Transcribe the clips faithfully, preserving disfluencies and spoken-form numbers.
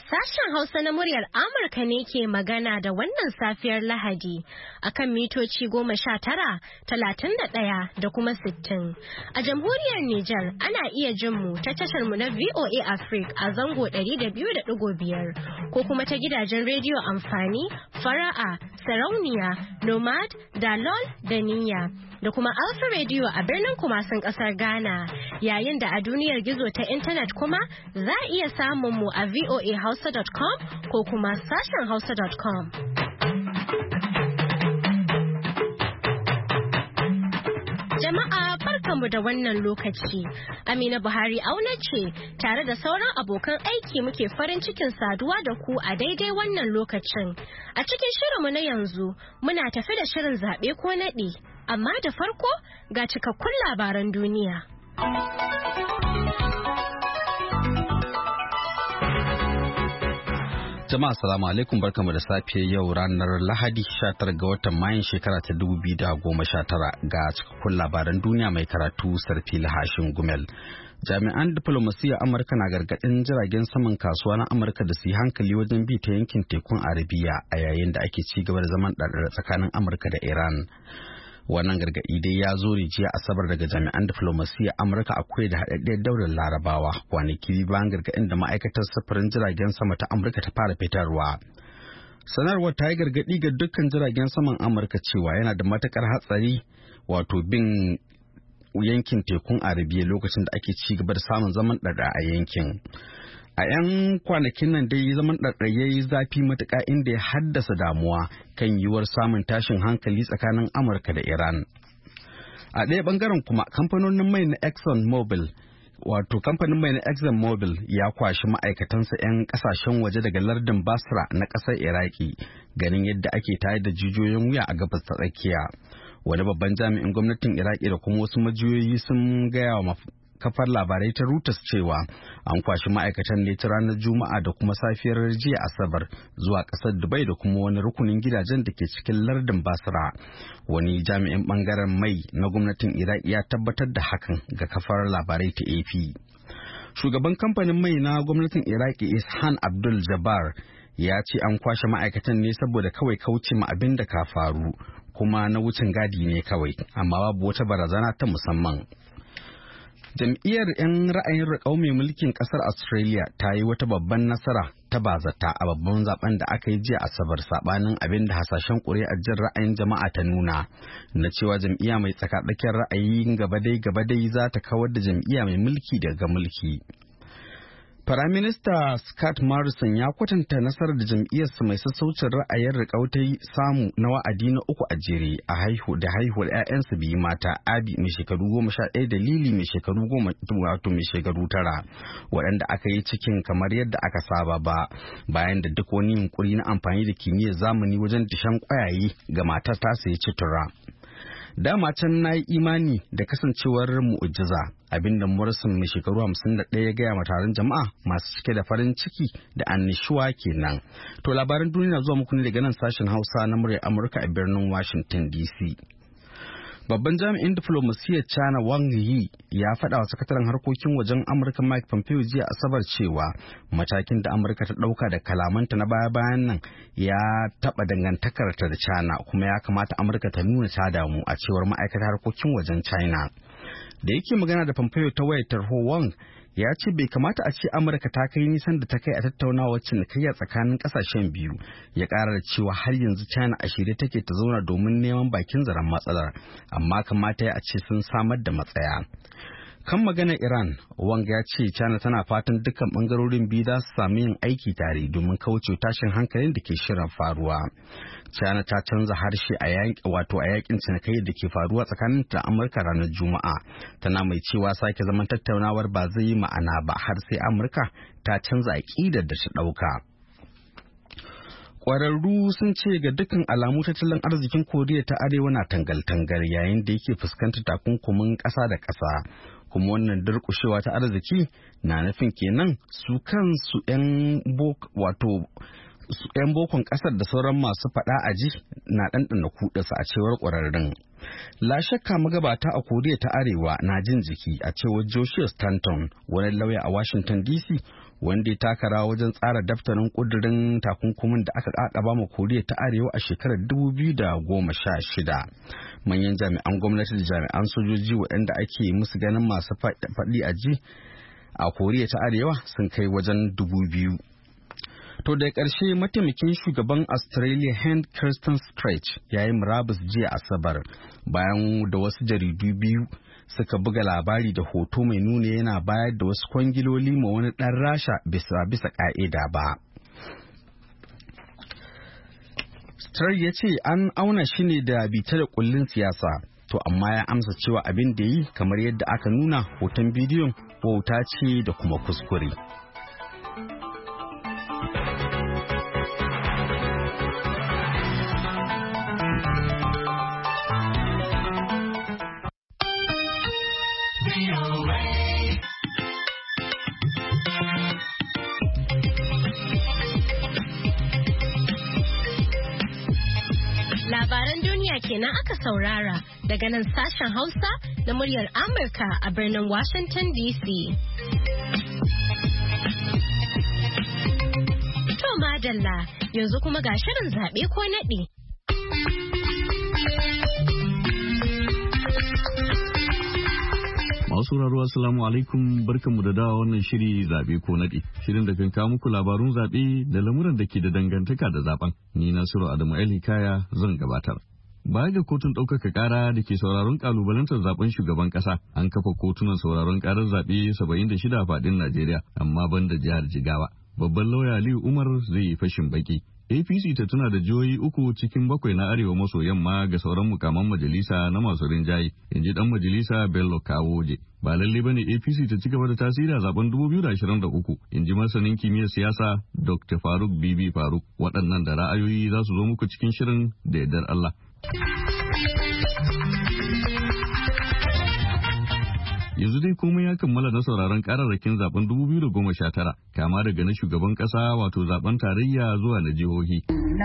Sashen Hausa na muryar Amurka ne ke magana da wannan safiyar Lahadi akan mitoci goma sha tara, talatin da ɗaya da kuma sittin. A jamhuriyar Nijar ana iya jin mu ta tashar mu na V O A Africa a zango ɗari da biyu da ɗigo biyar ko kuma ta gidajen rediyo amfani, fara'a, sarauniya, nomad, dalol da niyya. Da kuma Alpha Radio a birnin Kumasin kasar Ghana, yayin da a duniyar gizo ta intanet kuma za a iya samun mu a voa hausa dot com ko kuma sashen hausa dot com. Jama'a barkanmu da wannan lokaci. Amina Buhari auna ce tare da sauran abokan aiki muke farin cikin saduwa da ku a daidai wannan lokacin. A cikin shirinmu na yanzu muna tafi da shirin zaɓe ko naɗi. Amma da farko ga cikakkun labaran duniya. Jama'a salamu alaikum barkamu da safe yau ranar Lahadi sha tara ga watan Mayun shekara ta dubu biyu da goma sha tara ga cikakkun labaran duniya mai karatu Sarfil Hashin Gumel. Jami'an diflomasiyyar Amurka na gargaɗin jiragen saman kasuwa na Amurka da su yi hankali wajen bi ta yankin tekun Arabiya a yayin da ake ci gaba da zaman ɗaɗɗar tsakanin Amurka da Iran. Wannan gargaɗi dai ya zo ne jiya Asabar daga jami'an diflomasiyyar Amurka akwai da haɗaɗɗiyar daular Larabawa kwanaki bayan gargaɗin da ma'aikatar sufurin jiragen sama ta Amurka ta fara fitarwa. Sanarwar ta yi gargaɗi ga dukkan jiragen saman Amurka cewa yana da matukar hatsari wato bin yankin tekun Arabiya lokacin da ake ci gaba da samun zaman ɗaɗa a yankin. A 'yan kwanakin nan dai zaman ɗaɗɗaye zafi matuƙa inda ya haddasa damuwa kan yiwuwar samun tashin hankali tsakanin Amurka da Iran. A ɗaya ɓangaren kuma kamfanonin mai na Exxon Mobil wato kamfanin mai na Exxon Mobil ya kwashi ma'aikatansa 'yan ƙasashen waje daga lardin Basra na ƙasar Iraki ganin yadda ake tayar da jijiyoyin wuya a gabas ta tsakiya. Wani babban jami'in gwamnatin Iraki da kuma wasu majiyoyi sun gaya wa kafar labarai ta Reuters cewa an kwashi ma'aikatan ne ta ranar Juma'a da kuma safiyar jiya Asabar zuwa ƙasar Dubai da kuma wani rukunin gidajen da ke cikin lardin Basra. Wani jami'in bangaren mai na gwamnatin Iraq ya tabbatar da hakan ga kafar labarai ta A P. Shugaban kamfanin mai na gwamnatin Iraq Ishan Abdul Jabbar ya ce an kwashe ma'aikatan ne saboda kawai kauce ma abin da ka faru kuma na wucin gadi ne kawai amma babu wata barazana ta musamman. Jam'iyyar 'yan ra'ayin riƙau mai mulkin ƙasar Australia ta yi wata babban nasara ta bazata a babban zaben da aka yi jiya Asabar sabanin abin da hasashen ƙuri'ar jin ra'ayin jama'a ta nuna na cewa jam'iyya mai tsakatsakiyar ra'ayi gabadai gabadai za ta kawar da jam'iyya mai mulki daga mulki. Firaminista Scott Morrison ya kwatanta nasarar da jam'iyyarsa mai sassaucin ra'ayin riƙau ta yi samu na wa'adi na uku a jere a haihu da haihuwar 'ya'yansa biyu mata Abby mai shekaru goma sha ɗaya da Lily mai shekaru goma wato mai shekaru tara waɗanda aka yi cikin kamar yadda aka saba ba bayan da duk wani yunkuri na amfani da kimiyyar zamani wajen dashen ƙwayaye ga matar tasa ya ci tura. Dama can na yi imani da kasancewar mu'ujiza abinda Morrison mai shekaru hamsin da ɗaya ya gaya ma taron jama'a masu cike da farin ciki da annishuwa kenan. To labaran duniya zuwa muku ne daga nan sashen Hausa na muryar Amurka a birnin Washington D C. Babban jami'in diflomasiyyar China Wang Yi ya faɗa wa sakataren harkokin wajen Amurka Mike Pompeo jiya Asabar cewa matakin da Amurka ta ɗauka da kalamanta na baya-bayan nan ya taɓa dangantakarta da China kuma ya kamata Amurka ta nuna ta damu a cewar ma'aikatar harkokin wajen China. Da yake magana da Pompeo ta wayar tarho, Wang ya ce bai kamata a ce Amurka ta kai nisan da ta kai a tattaunawar cinikayya tsakanin kasashen biyu. Ya ƙara da cewa har yanzu China a shirye take ta zauna domin neman bakin zaren matsalar, amma kamata ya a ce sun samar da matsaya. Kan maganar Iran, Wang ya ce China tana fatan dukkan bangarorin biyu za su sami yin aiki tare domin kauce tashin hankalin da ke shirin faruwa. China ta canza harshe a yaƙi wato a yaƙin cinikayya da ke faruwa tsakanin ta Amurka ranar Juma'a. Tana mai cewa sake zaman tattaunawar ba zai yi ma'ana ba har sai Amurka ta canza aƙidar da ta ɗauka. Ƙwararru sun ce ga dukkan alamu tattalin arzikin Koriya ta Arewa na tangal-tangal yayin da yake fuskantar takunkumin ƙasa da ƙasa. Kuma wannan durƙushewa ta arziki na nufin kenan su kansu 'yan wato su 'yan bokon ƙasar da sauran masu faɗa a ji na ɗanɗana kuɗinsa a cewar ƙwararrun. La shakka magabata a Koriya ta Arewa na jin jiki a cewar Joshua Stanton, wani lauya a Washington D C wanda ya taka rawa wajen tsara daftarin kudirin takunkumin da aka kakaba ma Koriya ta Arewa a shekarar dubu biyu da goma sha shida. Manyan jami'an gwamnati da jami'an sojoji waɗanda ake musu ganin masu faɗi a ji a Koriya ta Arewa sun kai wajen dubu biyu. To da ƙarshe mataimakin shugaban Australia Hen Kirsten Stretch ya yi murabus jiya Asabar bayan da wasu jaridu biyu suka buga labari da hoto mai nuna yana bayar da wasu kwangiloli ma wani ɗan Rasha bisa bisa ƙa'ida ba. Stretch ya ce an auna shi ne da bita da kullun siyasa, to amma ya amsa cewa abin da yi kamar yadda aka nuna hoton bidiyon wauta ce da kuma kuskure. Labaran duniya kenan aka saurara daga nan sashen Hausa na muryar Amurka a birnin Washington D C. To madalla, yanzu kuma ga shirin zaɓe ko naɗi. Masu sauraro assalamu alaikum, barkanmu da dawa wannan shiri zabe ko nadi. Shirin da kan kawo muku labarun zabe da lamuran da ke da dangantaka da zaben. Ni Nasiru Adamu El Hikaya zan gabatar. Baya ga kotun ɗaukaka ƙara da ke sauraron ƙalubalantar zaben shugaban ƙasa, an kafa kotunan sauraron ƙarar zaɓe saba'in da shida a faɗin Najeriya, amma ban da jihar Jigawa. Babban lauya Aliyu Umar zai yi fashin baki. A P C ta tuna da jihohi uku cikin bakwai na arewa maso yamma ga sauran mukaman majalisa na masu rinjaye, in ji dan majalisa Bello Kawoje. Ba lalle bane A P C ta ci gaba da tasiri a zaben dubu biyu da ashirin da uku, in ji masanin kimiyyar siyasa Doctor Faruk Bibi Faruk. Waɗannan da ra'ayoyi za su zo muku cikin shirin da yardar Allah. Yanzu dai komai ya kammala na sauraron kararrakin zaben dubu biyu da goma sha tara, kama daga na shugaban kasa wato zaben tarayya zuwa na jihohi.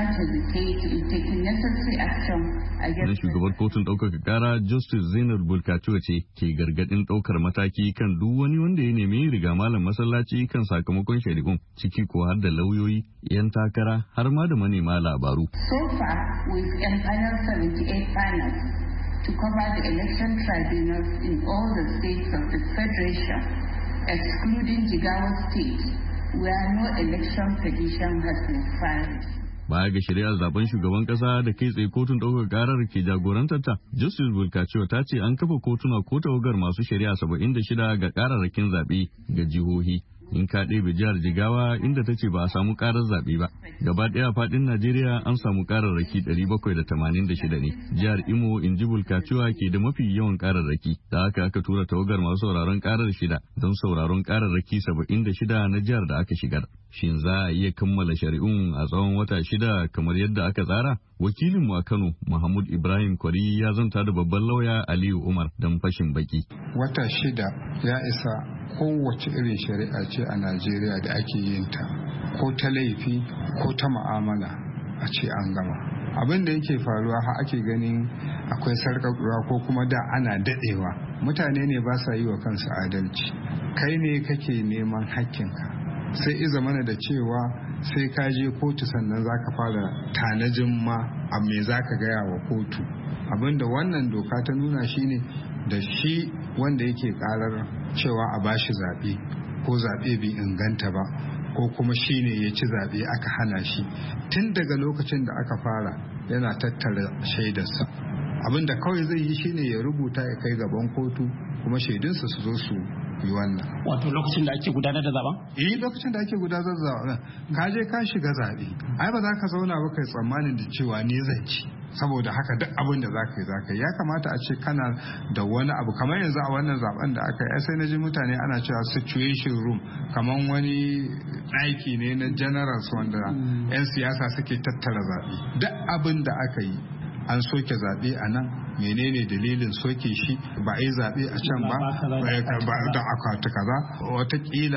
Na shugabar kotun ɗaukaka kara Justice Zainab Bulkaciwa ce ke gargadin ɗaukar mataki kan duk wani wanda ya nemi riga malam masallaci kan sakamakon shari'un, ciki ko har da lauyoyi, 'yan takara har ma da manema labaru. So far, we've empaneled seventy-eight panels to cover the election tribunals in all the states of the Federation, excluding Jigawa State, where no election petition has been filed. Baya ga shari'ar zaben shugaban kasa da kai tsaye kotun ɗaukar karar ke jagorantar ta, Justice Bulkaciwa ta ce an kafa kotuna ko tawagar masu shari'a saba'in da shida ga kararrakin zaɓe ga jihohi. In ka ɗebe jihar Jigawa inda ta ce ba a samu ƙarar zaɓe ba. Gaba ɗaya faɗin Najeriya an samu ƙararraki ɗari bakwai da tamanin da shida ne. Jihar Imo in ji Bulkaciwa ke da mafi yawan ƙararraki. Da haka aka tura tawagar masu sauraron ƙarar shida don sauraron ƙararraki saba'in da shida na jihar da aka shigar. Shin za a iya kammala shari'un a tsawon wata shida kamar yadda aka tsara? Wakilinmu a Kano, Mahmud Ibrahim Kwari ya zanta da babban lauya Aliyu Umar don fashin baki. Wata shida ya isa kowace irin shari'a ce a Najeriya da ake yin ta, ko ta laifi ko ta ma'amala a ce an gama. Abin da yake faruwa har ake ganin akwai sarƙaƙuwa ko kuma da ana daɗewa. Mutane ne ba sa yi wa kansu adalci. Kai ne kake neman hakkinka. Sai iza mana da cewa sai ka je kotu sannan za ka fara tanajin ma a me za ka gaya wa kotu. Abinda wannan doka ta nuna shine da shi wanda yake karar cewa a bashi zaɓe ko zaɓe bai inganta ba ko kuma shi ne ya ci zaɓe aka hana shi, tun daga lokacin da aka fara yana tattara shaidarsa. Abinda kawai zai yi shine ya rubuta ya kai gaban kotu kuma shaidunsa su zo su yi wannan. Wato lokacin da ake gudanar da zaben? Eh, lokacin da ake gudanar da zaben ka je ka shiga zaɓe, ai ba za ka zauna ba kai tsammanin da cewa ne zan ci. Saboda haka duk abin da zaka yi zaka yi, ya kamata a ce kana da wani abu kamar yanzu a wannan zaben da aka yi, sai na ji mutane ana cewa situation room, kamar wani ɗaki ne na generals wanda yan siyasa suke tattara zaɓe. Duk abin da aka yi an soke zaɓe a nan, menene dalilin soke shi, ba a yi zaɓe a can ba da akwati kaza, watakila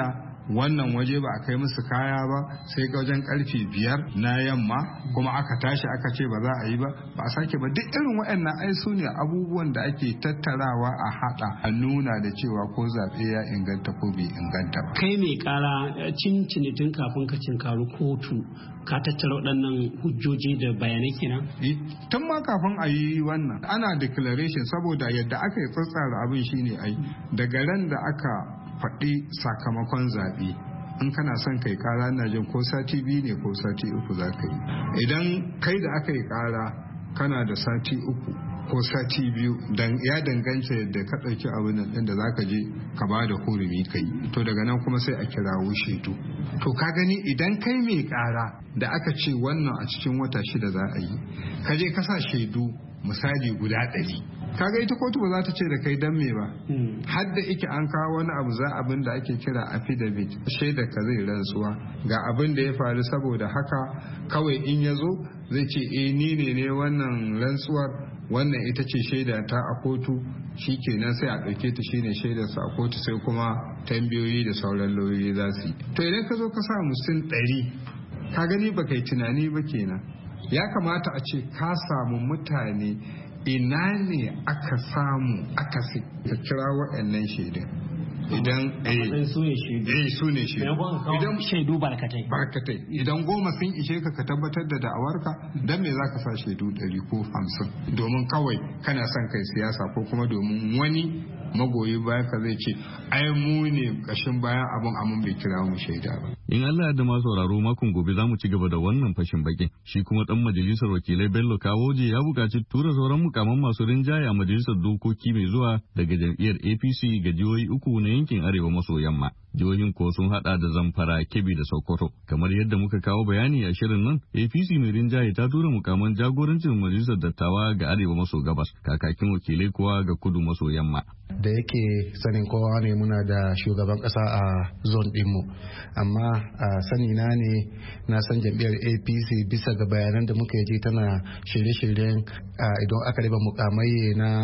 wannan waje ba a kai musu kaya ba sai ga wajen karfe biyar na yamma kuma aka tashi aka ce ba za a yi ba ba a sake ba. Duk irin waɗannan ai su ne abubuwan da ake tattarawa a haɗa a nuna da cewa ko zaɓe ya inganta ko bai inganta ba. Kai mai kara cin cinitin kafin ka cinkaru kotu ka tattara waɗannan hujjoji da bayanai kenan? Tun ma kafin a yi wannan ana declaration saboda yadda aka yi tsatsara abin shine ai daga ran da aka faɗi sakamakon zaɓe in kana son kai kara na jin ko sati biyu ne ko sati uku za ka yi. Idan kai da aka yi kara kana da sati uku ko sati biyu dan ya danganta yadda ka ɗauki abin nan da za ka je ka ba da hurumi ka yi, to daga nan kuma sai a kirawo shaidu. To ka gani idan kai mai kara da aka ce wannan a cikin wata shida za a yi, ka je ka sa shaidu misali guda ɗari, kaga ita kotu ba za ta ce da kai dan me ba. Har da ike an kawo wani abu za abin da ake kira affidavit, shaida ka zai rantsuwa ga abin da ya faru, saboda haka kawai in ya zo zai ce eh ni ne ne wannan rantsuwar, wannan ita ce shaida ta a kotu, shikenan sai a ɗauke ta shine shaidar sa a kotu, sai kuma tambayoyi da sauran lauyoyi za su yi. To idan ka zo ka sa mutum ɗari, ka gani ba kai tunani ba kenan. Ya kamata a ce ka samu mutane ina ne aka samu aka ka kira waɗannan shaidun. Idan eh su ne shaidu eh su ne shaidu idan shaidu barkatai barkatai idan goma sun ishe ka ka tabbatar da da'awarka, dan me zaka sa shaidu ɗari ko hamsin domin kawai kana son kai siyasa ko kuma domin wani magoyi bayan ka zai ce ai mu ne kashin bayan abun amma bai kira mu shaida ba. In Allah ya da masu sauraro makon gobe za mu ci gaba da wannan fashin bakin. Shi kuma dan majalisar wakilai Bello Kawoje ya buƙaci tura sauran mukaman masu rinjaye a majalisar dokoki mai zuwa daga jam'iyyar A P C ga jihohi uku na yankin arewa maso yamma. Jihohin ko sun hada da Zamfara, Kebbi da Sokoto. Kamar yadda muka kawo bayani a shirin nan, A P C mai rinjaye ta tura mukaman jagorancin majalisar dattawa ga arewa maso gabas, kakakin wakilai kuwa ga kudu maso yamma. Da yake sanin kowa ne muna da shugaban kasa a zone dinmu, amma a sani na ne na san jam'iyyar A P C bisa ga bayanan da muka ji tana shirye-shiryen idan aka riba mukamai na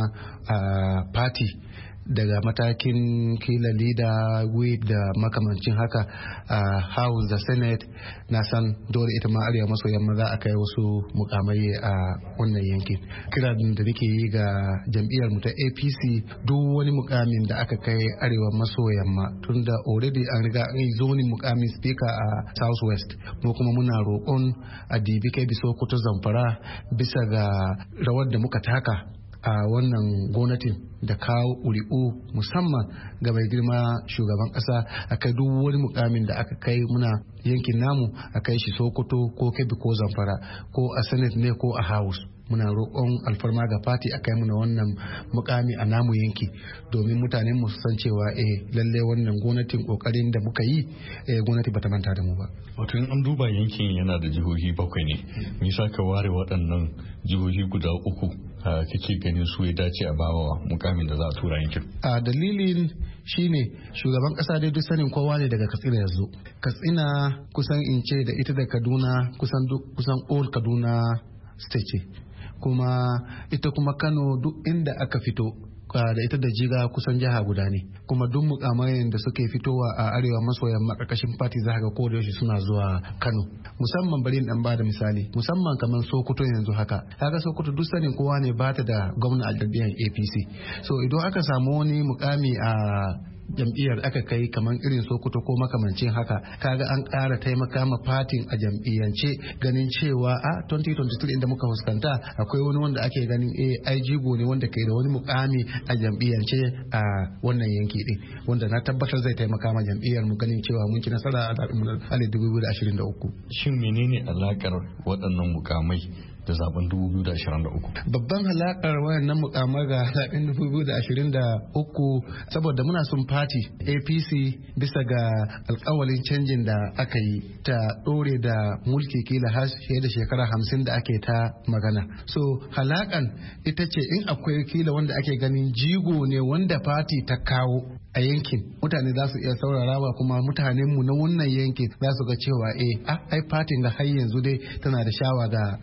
party daga matakin kila leader whip da makamancin haka a house da senate, na san dole ita ma arewa maso yamma za a kai wasu mukamai a wannan yankin. Kira da nake yi ga jam'iyyar mu ta A P C, duk wani mukamin da aka kai arewa maso yamma, tunda already an riga an yi zonin mukamin speaker a south west, mu kuma muna roƙon a dibi kai biso kuto Zamfara bisa ga rawar da muka taka a wannan gwamnatin da kawo ƙuri'u musamman ga mai girma shugaban ƙasa a kai duk wani mukamin da aka kai muna yankin namu a kai shi Sokoto ko Kebbi ko Zamfara ko a Senate ne ko a House. Muna roƙon alfarma ga fati a kai muna wannan mukami a namu yanki domin mutanen mu su san cewa eh lalle wannan gwamnatin kokarin da muka yi eh gwamnati bata manta da mu ba. Wato in an duba yankin yana da jihohi bakwai ne, me yasa ka ware waɗannan jihohi guda uku kake ganin su ya dace a bawa mukamin da za a tura yankin? A dalilin shine shugaban kasa dai duk sanin kowa ne daga Katsina yanzu. Katsina kusan in ce da ita da Kaduna kusan duk kusan all Kaduna state ce. Kuma ita kuma Kano duk inda aka fito da ita da Jiga kusan jiha guda ne, kuma duk mukamayen da suke fitowa a arewa maso yamma karkashin party za ga ko da yaushe suna zuwa Kano. Musamman bari in dan bada misali, musamman kamar Sokoto yanzu haka, kaga Sokoto duk sanin kowa ne ba ta da gwamna a jam'iyyar A P C. So idan aka samu wani mukami a jam'iyyar aka kai kamar irin Sokoto ko makamancin haka, kaga an ƙara taimaka ma fatin a jam'iyyance, ganin cewa a twenty twenty-three inda muka fuskanta akwai wani wanda ake ganin eh ai jigo ne wanda ke da wani mukami a jam'iyyance a wannan yanki din, wanda na tabbatar zai taimaka ma jam'iyyar mu ganin cewa mun ci nasara a zaɓen mu na dubu biyu da ashirin da uku. Shin menene alakar waɗannan mukamai da zaben dubu biyu da ashirin da uku? Babban halakar wayannan mukamai ga zaben dubu biyu da ashirin da uku saboda muna son party A P C bisa ga alkawalin canjin da aka yi ta dore da mulki kila har fiye da shekara hamsin da ake ta magana. So halakan ita ce in akwai kila wanda ake ganin jigo ne wanda party ta kawo a yankin, mutane za su iya saurarawa, kuma mutanen mu na wannan yankin za su ga cewa eh ai party ga har yanzu dai tana da shawa ga yankin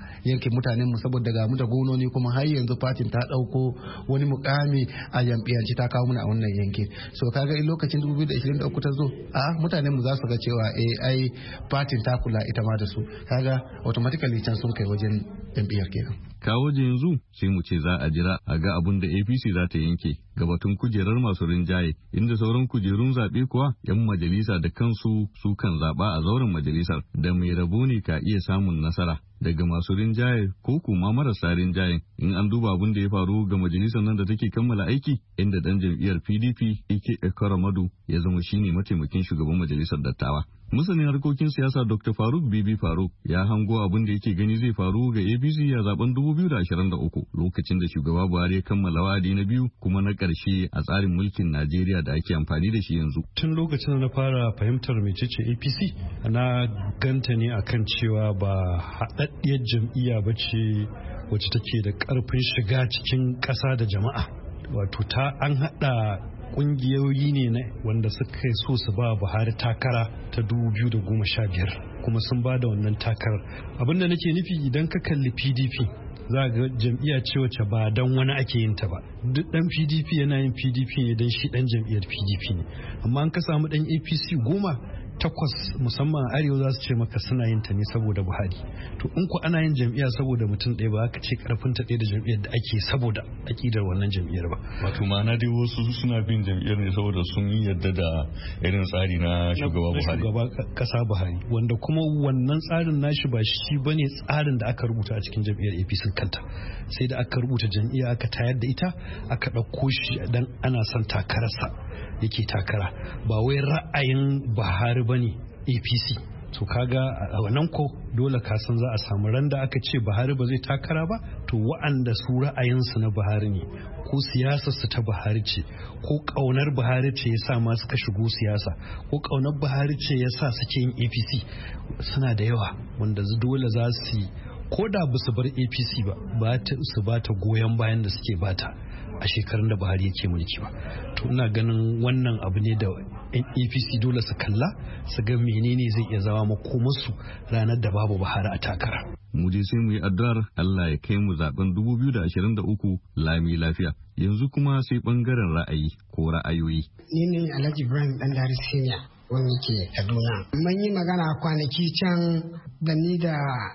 yankin mutanen mu saboda ga mu da gononi kuma har yanzu fatin ta dauko wani mukami a jam'iyyance ta kawo muna a wannan yankin. So kaga in lokacin dubu biyu da ashirin da uku ta zo a mutanen mu za su ga cewa eh ai fatin ta kula ita ma da su, kaga automatically can sun kai wajen jam'iyyar kenan. Kawo yanzu sai mu ce za a jira a ga abin da A P C za ta yanke ga batun kujerar masu rinjaye, inda sauran kujerun zaɓe kuwa 'yan majalisa da kansu su kan zaɓa a zauren majalisar da mai rabo ne ka iya samun nasara daga masu rinjaye ko kuma marasa rinjayen in an duba abin da ya faru ga majalisar nan da take kammala aiki, inda dan jam'iyyar P D P Ike Ekweremadu ya zama shine mataimakin shugaban majalisar dattawa. Masanin harkokin siyasa Doctor Faruk Bibi Faruk ya hango abin da yake gani zai faru ga A P C a zaben dubu biyu da ashirin da uku lokacin da shugaba Buhari ya kammala wa'adi na biyu kuma na ƙarshe a tsarin mulkin Najeriya da ake amfani da shi yanzu. Tun lokacin da na fara fahimtar mecece A P C na ganta ne akan cewa ba haɗaɗɗiyar jam'iyya ba ce wacce take da ƙarfin shiga cikin ƙasa da jama'a. Wato ta an haɗa kungiyoyi ne na wanda suka so su ba Buhari takara ta dubu biyu da goma sha biyar kuma sun ba da wannan takarar. Abinda nake nufi idan ka kalli P D P za ga jam'iyya ce wacce ba dan wani ake yin ta ba. Duk dan P D P yana yin P D P ne dan shi dan jam'iyyar P D P ne. Amma an ka samu dan A P C goma takwas musamman arewa za su ce maka suna yin ta ne saboda Buhari. To in ku ana yin jam'iyya saboda mutum ɗaya ba ka ce karfin ta ɗaya da jam'iyyar da ake saboda akidar wannan jam'iyyar ba. Wato ma'ana dai wasu suna bin jam'iyyar ne saboda sun yi yadda da irin tsari na shugaba Buhari. Shugaba kasa Buhari wanda kuma wannan tsarin nashi ba shi bane tsarin da aka rubuta a cikin jam'iyyar A P C kanta. Sai da aka rubuta jam'iyya aka tayar da ita aka ɗauko shi dan ana son takararsa yake takara ba wai ra'ayin Buhari bane A P C. To kaga a wannan ko dole ka san za a samu randa aka ce Buhari ba zai takara ba, to wa'anda su ra'ayinsu na Buhari ne ko siyasar su ta Buhari ce ko kaunar Buhari ce yasa ma suka shigo siyasa ko kaunar Buhari ce yasa suke yin A P C suna da yawa wanda dole za su yi ko da ba su bar A P C ba ba su ba ta goyon bayan da suke bata a shekarun da Buhari yake mulki ba. To ina ganin wannan abu ne da A P C dole su kalla su ga menene zai iya zama makomarsu ranar da babu Buhari a takara. Mu je sai mu yi addu'ar Allah ya kai mu zaben dubu biyu da ashirin da uku lami lafiya. Yanzu kuma sai bangaren ra'ayi ko ra'ayoyi. Ni ne Alhaji Ibrahim Dandari Senior wani ke Kaduna. Mun yi magana kwanaki can da ni da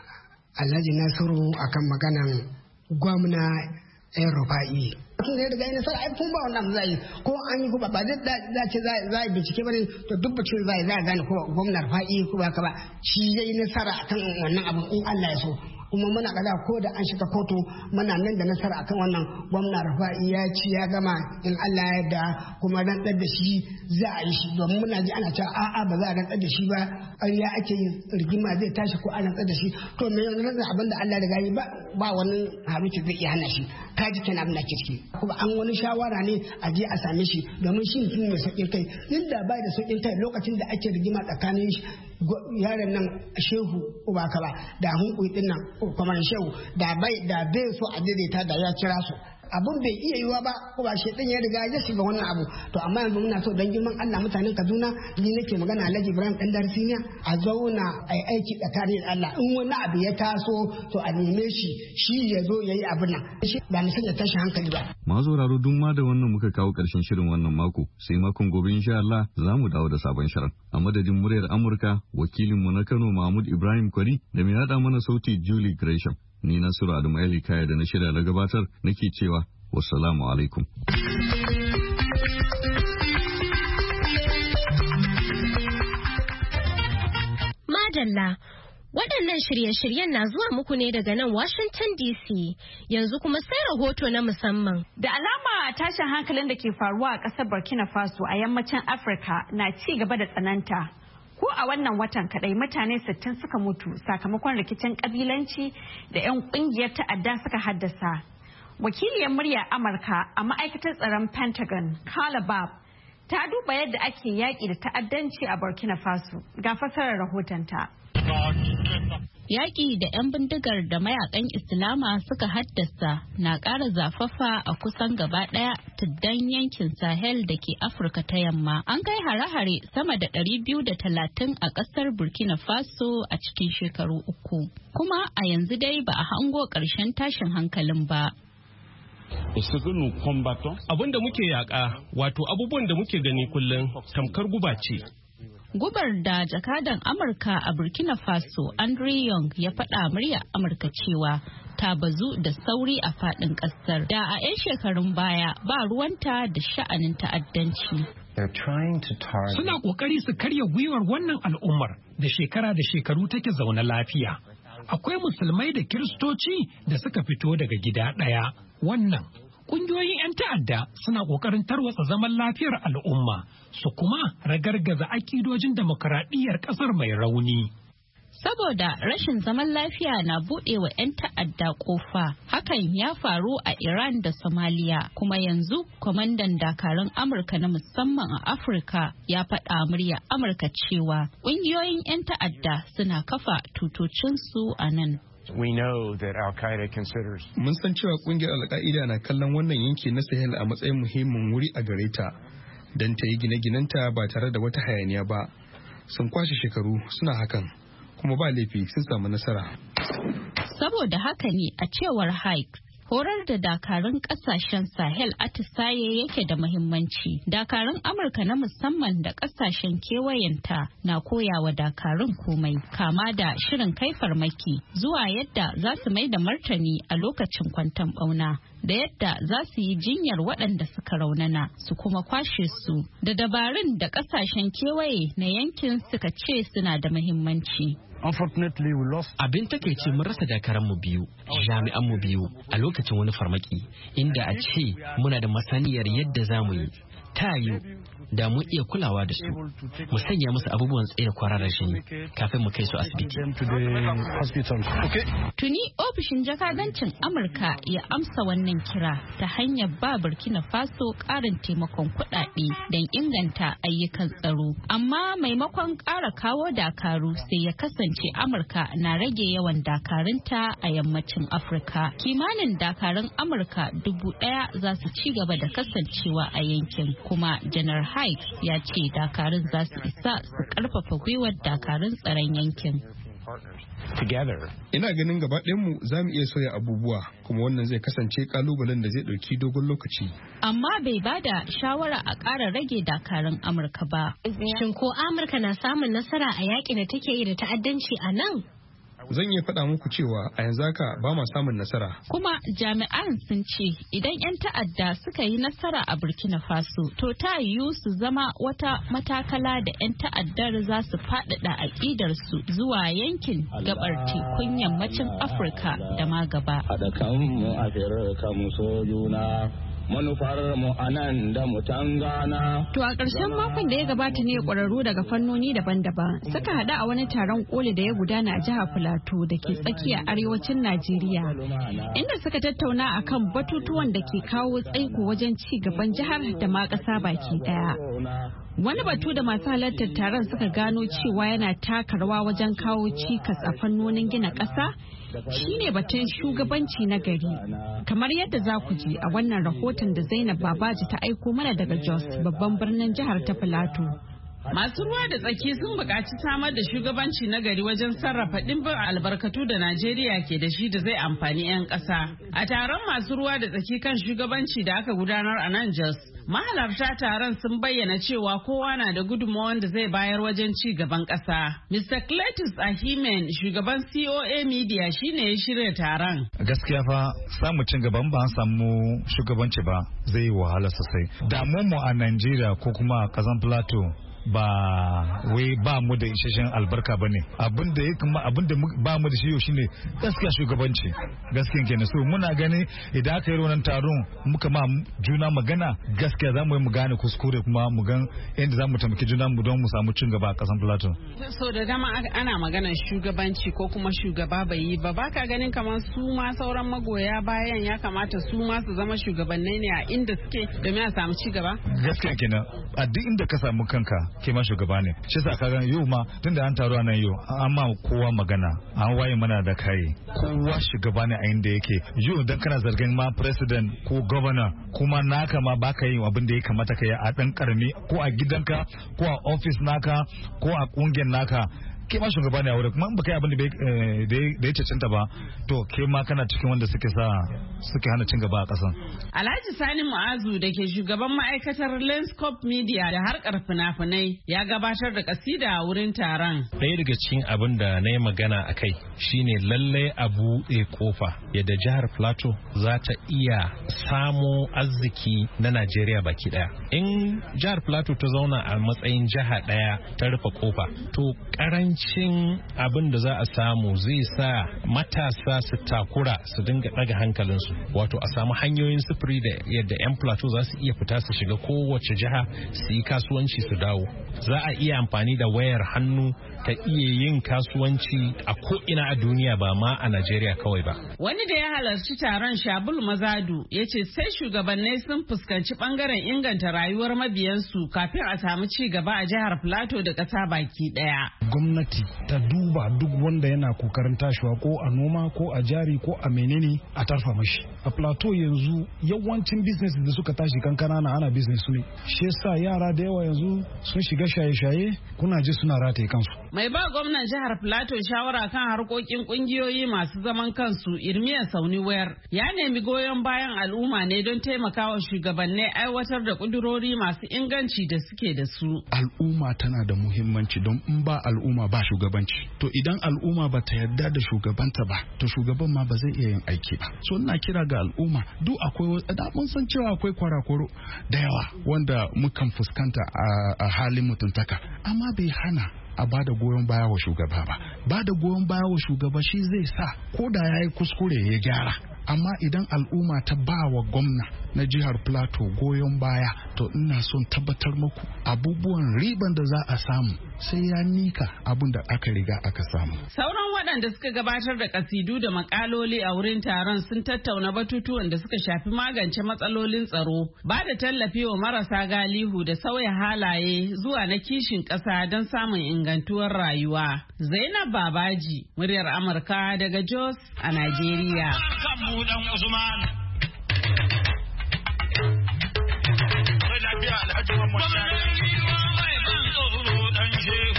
Alhaji Nasiru akan maganan gwamna ɗan Rufa'i. Tun da daga ina sai ai kun ba wannan zai ko an yi kuma ba zai da ce za a bincike bane to duk bacin zai za a gane ko gwamna Rufa'i ko ba ka ba shi yayi nasara akan wannan abu in Allah ya so. Kuma muna kada ko da an shiga kotu muna nan da nasara akan wannan gwamna Rufa'i ya ci ya gama in Allah ya yarda kuma rantsar da shi za a yi shi domin muna ji ana cewa a'a ba za a rantsar da shi ba ƙarya ake yi rigima zai tashi ko a rantsar da shi to me yanzu abin da Allah ya ba ba wani haruci zai iya hana shi ka ji kenan abin da ke ciki kuma an wani shawara ne a je a same shi domin shi mutum mai sauƙin kai inda bai da sauƙin kai lokacin da ake rigima tsakanin yaron nan shehu uba kaba da hunkuyi din nan kuma shehu da bai da bai so a daidaita da ya kira su abun bai iya yiwa ba ko ba shi din ya riga ya shiga wannan abu to amma yanzu muna so dan girman Allah mutanen Kaduna ni nake magana Alhaji Ibrahim dan Darsinya a zauna ai aiki tsakanin Allah in wani abu ya taso to a neme shi shi ya zo yayi abin nan shi ba mu sanya tashi hankali ba. Masu raro duk ma da wannan muka kawo karshen shirin wannan mako sai makon gobe insha Allah za mu dawo da sabon shirin a madadin muryar Amurka wakilinmu na Kano Mahmud Ibrahim Kwari da mai hada mana sauti Julie Gresham. Ni Nasiru Adamu Ali Kaya da na shirya na gabatar nake cewa wassalamu alaikum. Madalla, waɗannan shirye-shiryen na zuwa muku ne daga nan Washington D C yanzu kuma sai rahoto na musamman. Da alama tashin hankalin da ke faruwa a ƙasar Burkina Faso a yammacin Afirka na ci gaba da tsananta. Ko a wannan watan kadai mutane sittin suka mutu sakamakon rikicin kabilanci da 'yan kungiyar ta'adda suka haddasa. Wakiliyar murya Amurka a ma'aikatar tsaron Pentagon, Carla Babb, ta duba yadda ake yaƙi da ta'addanci a Burkina Faso. Ga fasarar rahotonta. Yaƙi da 'yan bindigar da mayakan Islama suka haddasa na ƙara zafafa a kusan gaba ɗaya tuddan yankin Sahel da ke Afirka ta yamma. An kai hare-hare sama da ɗari biyu da talatin a ƙasar Burkina Faso a cikin shekaru uku. Kuma a yanzu dai ba a hango ƙarshen tashin hankalin ba. Abin da muke yaƙa, wato abubuwan da muke gani kullum tamkar guba ce. Gubar da jakadan Amurka a Burkina Faso, Andre Young, ya faɗa murya Amurka cewa ta bazu da sauri a faɗin ƙasar. Da a 'yan shekarun baya ba ruwanta da sha'anin ta'addanci. Suna ƙoƙari su karya gwiwar wannan al'ummar da shekara da shekaru take zaune lafiya. Akwai musulmai da kiristoci da suka fito daga gida ɗaya. Wannan ƙungiyoyin 'yan ta'adda suna ƙoƙarin tarwatsa zaman lafiyar al'umma su kuma ragargaza akidojin demokaradiyyar ƙasar mai rauni. Saboda rashin zaman lafiya na buɗe wa 'yan ta'adda ƙofa, hakan ya faru a Iran da Somalia, kuma yanzu kwamandan dakarun Amurka na musamman a Afirka ya faɗa murya Amurka cewa ƙungiyoyin 'yan ta'adda suna kafa tutocinsu a nan. We know that Al-Qaeda considers. Mun san cewa kungiyar Al-Qaeda na kallon wannan yanki na Sahel a matsayin muhimmin wuri a gare ta don ta yi gine-ginenta ba tare da wata hayaniya ba. Sun kwashe shekaru suna hakan, kuma ba laifi sun samu nasara. Saboda haka ne a cewar Hike, horar da dakarun kasashen Sahel atisaye yake da muhimmanci. Dakarun Amurka na musamman da kasashen kewayenta na koyawa dakarun komai, kama da shirin kai farmaki zuwa yadda za su mai da martani a lokacin kwanton bauna, da yadda za su yi jinyar waɗanda suka raunana su kuma kwashe su, da dabarun da kasashen kewaye na yankin suka ce suna da muhimmanci. Abin takeice mun rasa dakaranmu biyu, jami'anmu biyu a lokacin wani farmaki, inda a ce muna da masaniyar yadda za mu yi. Ta yiwu da mu iya kulawa da su, mu sanya musu abubuwan tsaye da kwararar jini kafin mu kai su asibiti. Tuni ofishin jakadancin Amurka ya amsa wannan kira ta hanyar ba Burkina Faso ƙarin taimakon kuɗaɗe don inganta ayyukan tsaro. Amma maimakon ƙara kawo dakaru sai ya kasance Amurka na rage yawan dakarunta a yammacin Afirka. Kimanin dakarun Amurka dubu ɗaya za su ci gaba da kasancewa a yankin. Kuma janar Hike ya ce dakarun za su isa su karfafa gwiwar dakarun tsaron yankin. Ina ganin gaba mu za mu iya sauya abubuwa, kuma wannan zai kasance kalubalen da zai ɗauki dogon lokaci. Amma bai bada shawara a ƙara rage dakarun Amurka ba. Shin ko Amurka na samun nasara a yaƙi da take yi da ta'addanci a nan? Zan iya faɗa muku cewa a yanzu haka ba ma samun nasara. Kuma jami'an sun ce idan 'yan ta'adda suka yi nasara a Burkina Faso, to ta yiwu su zama wata matakala da 'yan ta'addar za su faɗaɗa aƙidarsu zuwa yankin gabar tekun yammacin Afirka da ma gaba. Haɗa kanmu Afirka mu so juna. Manufar mu anan da mu tangana. To a ƙarshen makon da ya gabata ne ƙwararru daga fannoni daban-daban suka haɗu a wani taron koli da ya gudana a jihar Filato da ke tsakiyar arewacin Najeriya, inda suka tattauna akan batutuwan da ke kawo tsaiko wajen ci gaban jihar da ma ƙasa baki ɗaya. Wani batu da masu halartar taron suka gano cewa yana taka rawa wajen kawo cikas a fannonin gina ƙasa shine batun shugabanci na gari, kamar yadda za ku ji a wannan rahoton da Zainab Babaji ta aiko mana daga Jos, babban birnin jihar ta Filato. Masu ruwa da tsaki sun buƙaci samar da shugabanci na gari wajen sarrafa ɗimbin albarkatu da Najeriya ke da shi da zai amfani 'yan ƙasa. A taron masu ruwa da tsaki kan shugabanci da aka gudanar a nan Jos, mahalarta taron sun bayyana cewa kowa na da gudunmawar da zai bayar wajen ci gaban ƙasa. Mister Cletus Ahimen, shugaban C O A Media, shine ya shirya taron. Gaskiya fa samu cin gaban ba an samu shugabanci ba zai yi wahala sosai. Damuwar mu a Najeriya ko kuma a ƙasar Plateau ba wai ba mu da isasshen albarka ba ne, abin da abin da ba mu da shi yau shine gaskiya shugabanci. Gaskiyan kenan, so muna gani idan aka yi wannan taron muka ma juna magana, gaskiya za mu yi mu gane kuskure kuma mu gan yadda za mu taimaki juna mu don mu samu cin gaba a kasan Plateau. So da dama ana maganar shugabanci ko kuma shugaba bai yi ba, baka ganin kamar su ma sauran magoya bayan ya kamata su ma su zama shugabannai ne a inda suke domin a samu ci gaba? Gaskiya kenan, a duk inda ka samu kanka ke ma shugaba ne shi yasa kaga yau ma tunda an taru nan yau an ma kowa magana an waye mana da kai kowa shugaba ne a inda yake yau dan kana zargin ma president ko governor kuma naka ma baka yin abin da ya kamata ka yi a dan karami ko a gidanka ko a office naka ko a kungiyar naka ke ma shugaba ne a wurin kuma in baka yi abin da ya cancanta ba to ke ma kana cikin wanda suke sa suke hana cin gaba a kasan. Alhaji Sani Mu'azu da ke shugaban ma'aikatar Lenscope Media da harkar fina-finai ya gabatar da kasida a wurin taron. Ɗaya daga cikin abin da na yi magana a kai shine lallai a buɗe kofa yadda jihar Plateau za ta iya samo arziki na Najeriya baki ɗaya. In jihar Plateau ta zauna a matsayin jiha ɗaya ta rufe kofa to karan cin abin da za a samu zai sa matasa su takura su dinga daga hankalinsu wato a samu hanyoyin sufuri da yadda 'yan plateau za su iya fita su shiga kowace jiha su yi kasuwanci su dawo za a iya amfani da wayar hannu ta iya yin kasuwanci a ko'ina a duniya ba ma a Najeriya kawai ba. Wani da ya halarci taron Shabul Mazadu ya ce sai shugabannai sun fuskanci bangaren inganta rayuwar mabiyansu kafin a samu ci gaba a jihar Plateau da ƙasa baki ɗaya. Gwamnati ta duba duk wanda yana kokarin tashiwa ko a noma ko a jari ko a menene a tarfa mashi. A Plateau yanzu yawancin business da suka tashi kankana na ana business ne. Shi yasa yara da yawa yanzu sun shiga shaye-shaye kuna ji suna rataye kansu. Mai ba gwamnan jihar Plateau shawara kan harkokin kungiyoyi masu zaman kansu Irmiya Sauniwayar ya nemi goyon bayan al'umma ne don taimakawa shugabannai aiwatar da kudurori masu inganci da suke da su. Al'umma tana da muhimmanci don in ba al'umma ba shugabanci. To idan al'umma ba ta yarda da shugabanta ba, to shugaban ma ba zai iya yin aiki ba. So ina kira ga al'umma duk akwai da mun san cewa akwai kwarakoro da yawa wanda mukan fuskanta a halin mutuntaka, amma bai hana a bada goyon baya wa shugaba ba. Bada goyon baya wa shugaba shi zai sa ko da ya yi kuskure ya gyara. Amma idan al'umma ta ba wa gwamna na jihar Plateau goyon baya, to ina son tabbatar muku abubuwan riban da za a samu sai ya nika abin da aka riga aka samu. Sauran waɗanda suka gabatar da kasidu da makaloli a wurin taron sun tattauna batutuwan da suka shafi magance matsalolin tsaro, ba da tallafi wa marasa galihu da sauya halaye zuwa na kishin ƙasa don samun ingantuwar rayuwa. Zainab Babaji, muryar Amurka daga Jos a Najeriya. Dan Usman sai lafiya Alhaji Muhammad Sani mai ban tsoro dan shehu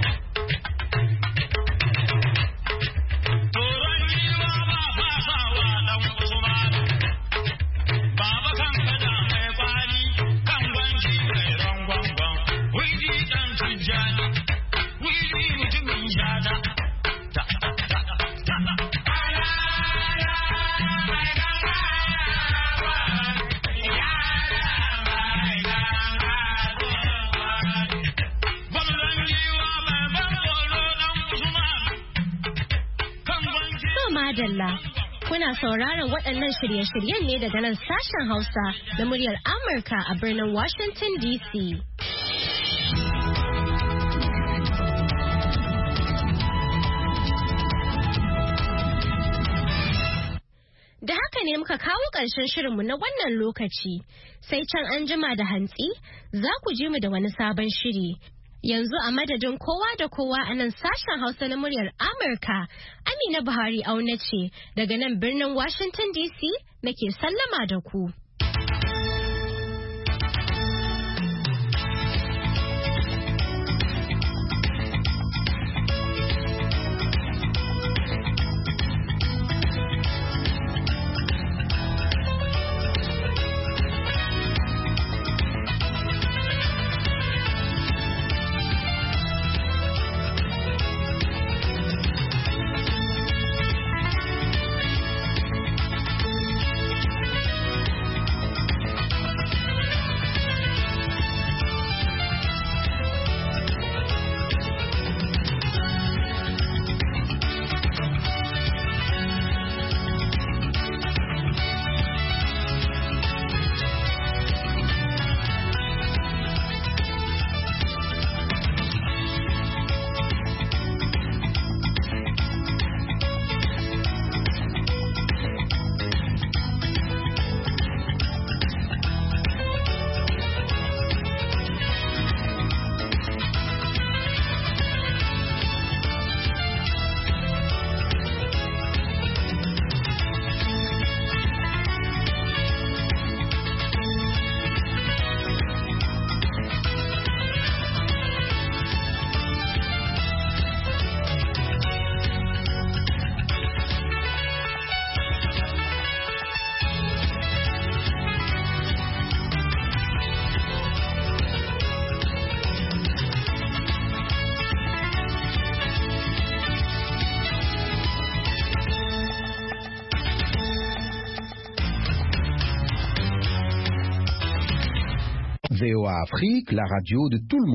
toron yiwa ba fasawa dan Usman baba kan kada mai kwali kan gwanci mai rangwangwan wiji dan tijjani wiji mutumin shata ta ta ta ta Madalla. Kuna sauraron waɗannan shirye-shiryen ne daga nan sashen Hausa na muryar Amurka a birnin Washington D C. Da haka ne muka kawo ƙarshen shirinmu na wannan lokaci, sai can an jima da hantsi za ku ji mu da wani sabon shiri. Yanzu a madadin kowa da kowa a nan sashen Hausa na muryar Amurka, Amina Buhari auna ce daga nan birnin Washington D C nake sallama da ku. V O A Afrique, la radio de tout le monde.